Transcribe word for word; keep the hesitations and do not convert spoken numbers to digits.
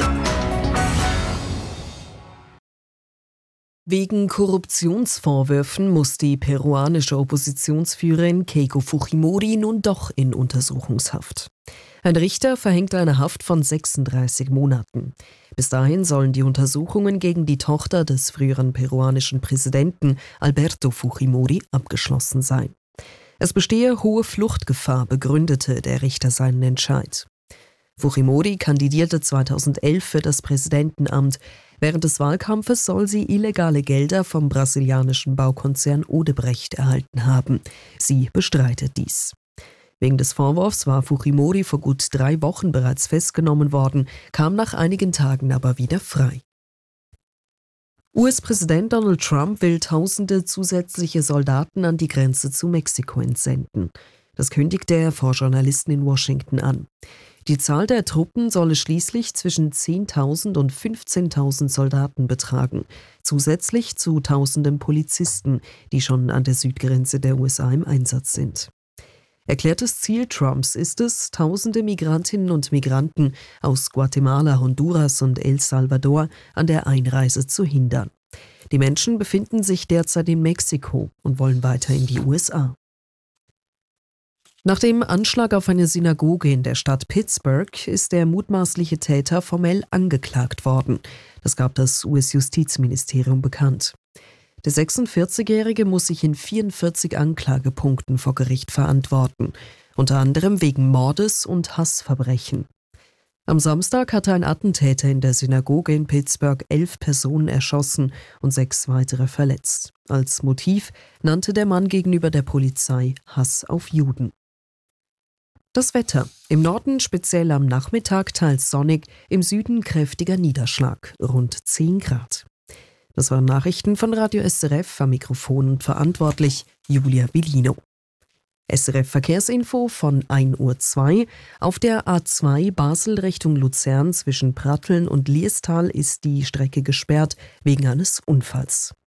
Wegen Korruptionsvorwürfen muss die peruanische Oppositionsführerin Keiko Fujimori nun doch in Untersuchungshaft. Ein Richter verhängt eine Haft von sechsunddreißig Monaten. Bis dahin sollen die Untersuchungen gegen die Tochter des früheren peruanischen Präsidenten Alberto Fujimori abgeschlossen sein. Es bestehe hohe Fluchtgefahr, begründete der Richter seinen Entscheid. Fujimori kandidierte zweitausendelf für das Präsidentenamt. Während des Wahlkampfes soll sie illegale Gelder vom brasilianischen Baukonzern Odebrecht erhalten haben. Sie bestreitet dies. Wegen des Vorwurfs war Fujimori vor gut drei Wochen bereits festgenommen worden, kam nach einigen Tagen aber wieder frei. U S-Präsident Donald Trump will tausende zusätzliche Soldaten an die Grenze zu Mexiko entsenden. Das kündigte er vor Journalisten in Washington an. Die Zahl der Truppen solle schließlich zwischen zehntausend und fünfzehntausend Soldaten betragen, zusätzlich zu tausenden Polizisten, die schon an der Südgrenze der U S A im Einsatz sind. Erklärtes Ziel Trumps ist es, tausende Migrantinnen und Migranten aus Guatemala, Honduras und El Salvador an der Einreise zu hindern. Die Menschen befinden sich derzeit in Mexiko und wollen weiter in die U S A. Nach dem Anschlag auf eine Synagoge in der Stadt Pittsburgh ist der mutmaßliche Täter formell angeklagt worden. Das gab das U S-Justizministerium bekannt. Der sechsundvierzigjährige muss sich in vierundvierzig Anklagepunkten vor Gericht verantworten, unter anderem wegen Mordes und Hassverbrechen. Am Samstag hatte ein Attentäter in der Synagoge in Pittsburgh elf Personen erschossen und sechs weitere verletzt. Als Motiv nannte der Mann gegenüber der Polizei Hass auf Juden. Das Wetter. Im Norden speziell am Nachmittag teils sonnig, im Süden kräftiger Niederschlag, rund zehn Grad. Das waren Nachrichten von Radio S R F, am Mikrofon und verantwortlich Julia Bellino. S R F Verkehrsinfo von ein Uhr zwei. Auf der A zwei Basel Richtung Luzern zwischen Pratteln und Liestal ist die Strecke gesperrt wegen eines Unfalls.